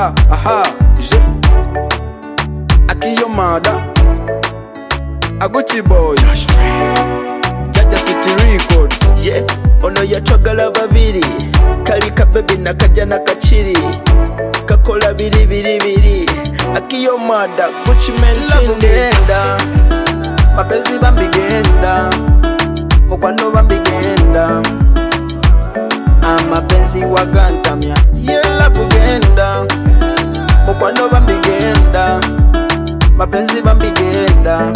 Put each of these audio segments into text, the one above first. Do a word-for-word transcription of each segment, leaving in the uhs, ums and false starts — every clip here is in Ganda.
aha, aha, je Akiyo mada Aguchi boy Jaja City Records. Yeah, ono yatwagala babiri kali kabebi nakajja nakachiri kakola biri biri biri Akiyo mada Gucci Genda mapenzi bambigenda mukwano bambigenda amapenzi wagantamya yela kugenda mukwano bambigenda mapenzi bambigenda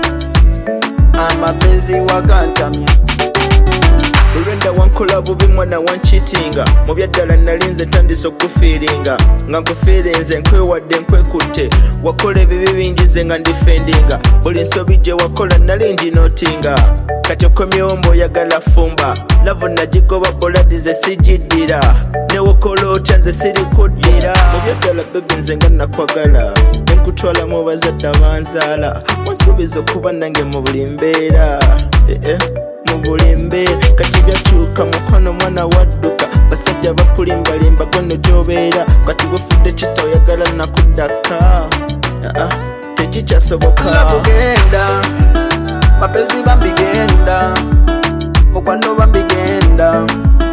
amapenzi wagantamya Ulwenda wankola bubi mwana wanchitinga mubyaddala nalinze tandise okufiiringa nga nkufiirinze nkwewadde nkwekutte wakola ebibi bingize nga ndifendinga buli nsobi gye wakola nali ndinootinga kati okomyombo oyagala fumba lavu nagigoba boladi nze sigiddira newokola otya nze sirikuddira mubyaddala bebi nze nga nakwagala nenkutwala mu bazadde abanzaala wansuubiza okuba nange mu buli mbeera eh -eh. Mubulimbe kati byakyuka mukono mwana wadduka basajja bakulimbalimba gono gy'obeera kati bufudde kita oyagala nakuddaka uh-uh. tekikyasoboka lavugenda mapenzi bambigenda mukwano bambigenda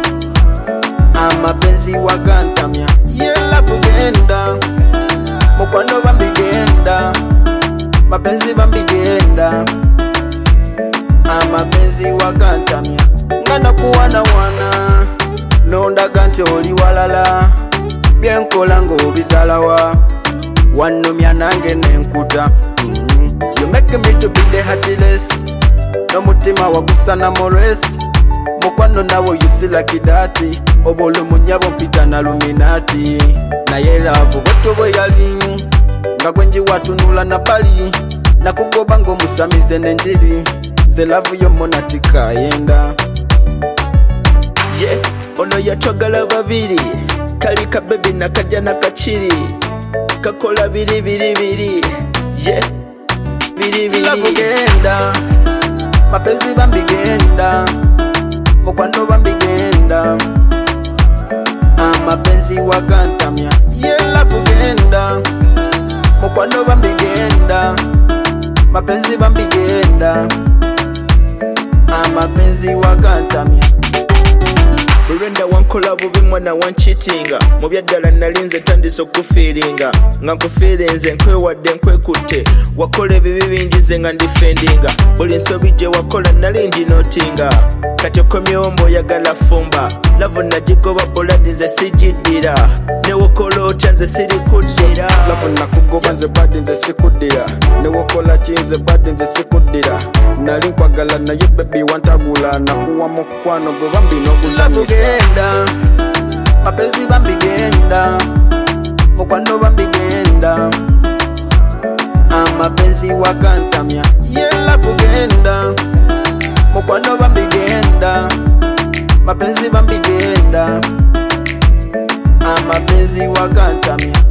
amapenzi wagantamya ye lavugenda mukwano bambigenda mapenzi bambigenda amapenzi wagantamya ngana kuwana wana nondaga nti oli walala byenkola ng'obisalawa wannumya nange nenkuta mm -hmm. You make me to be the heartless n'omutima wagusana moresi mukwano nawo you like that obolo munyabo mpita na luminati naye laavu bweto bwe yali nga gwenji watunula na bali nakugoba ng'omusamize n'enjiri Love yo monatika yenda Yeah, ono yatwagala babiri kali kabebi nakajja nakachiri kakola biri biri biri Yeah, biri biri lavugenda mapenzi bambigenda mukwano bambigenda amapenzi wagantamya ye lavugenda mukwano bambigenda mapenzi bambigenda amapenzi wagantamya Ulwenda wankola bubi mwana wanchitinga mubyaddala nalinze tandise okufiiringa nga nkufiirinze nkwewadde nkwekutte wakola ebibi bingize nga ndifendinga buli nsobi gye wakola nali ndinootinga kati okomyombo oyagala fumba lavu nagigoba boladi nze sigiddira newokola otya nze sirikuddira lavu nakugoba nze badi nze sikuddira newokola ki nze badi nze sikuddira nali nkwagala naye bebi wantagula nakuwa mukwano gwe bambi n'okuzanyisa mapenzi bambigenda mukwano bambigenda amapenzi wagantamya ye lavugenda mukwano bambigenda mapenzi bambigenda amapenzi wagantamya